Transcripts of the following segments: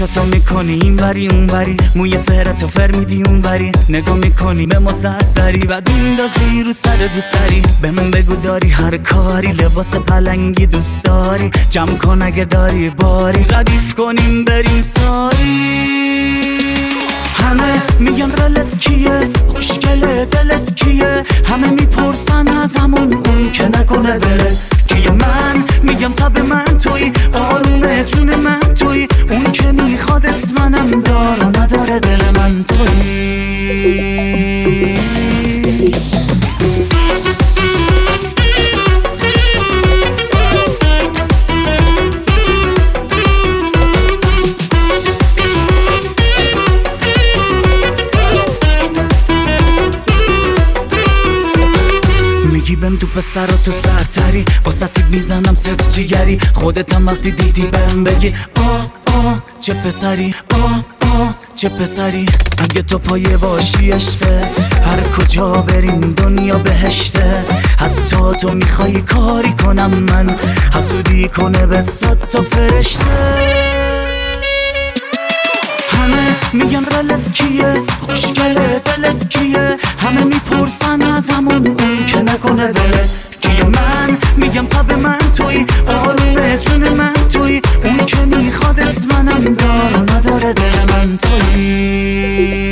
چشاتو میکنی این وری اون وری، موی فرتو فر میدی اون وری، نگاه میکنی به ما سرسری بعد میندازی رو سر دوست داری. بهم بگو داری هر کاری، لباس پلنگی دوست داری، جمع کن اگه داری باری، ردیف کنیم بریم ساری. همه میگن رلت کیه، خوشگله دلت کیه، همه میپرسن از همون اون که نکنه ولت کیه. من میگم تب من توی، آرومه جون من توی، اون که میخوادت منم دار و نداره دل من توی. میگی بهم تو پسر تو سرتری، واسطی میزنم ست جیگری، خودت هم وقتی دیدی بهم بگی آه آه چه پسری، آه آه چه پسری. اگه تو پایه باشی عشقه، هر کجا بریم دنیا بهشته. حتی تو میخوای کاری کنم من، حسودی کنه بهت 100 تا فرشته. همه میگن رلت کیه، خوشگله دلت کیه، همه میپرسن از همون اون که نکنه ولت کیه. من میگم تب من توی، آرومه جون من توی، اون که میخوادت منم دار و نداره دل من توی.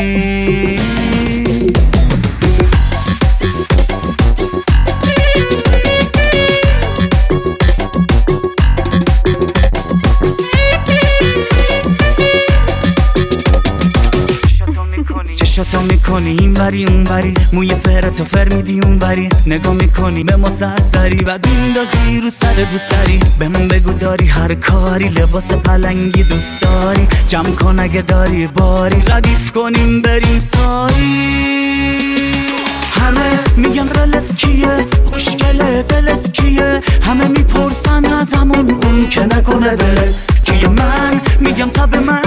چشاتو میکنی این وری اون وری، موی فرتو فر میدی اون وری، نگاه میکنی به ما سرسری بعد میندازی رو سر دوست داری. بهم بگو داری هر کاری، لباس پلنگی دوست داری، جمع کن اگه داری باری، ردیف کنیم بریم ساری. همه میگن رلت کیه، خوشگله دلت کیه، همه میپرسن از همون اون که نکنه ولت کیه. من میگم تب من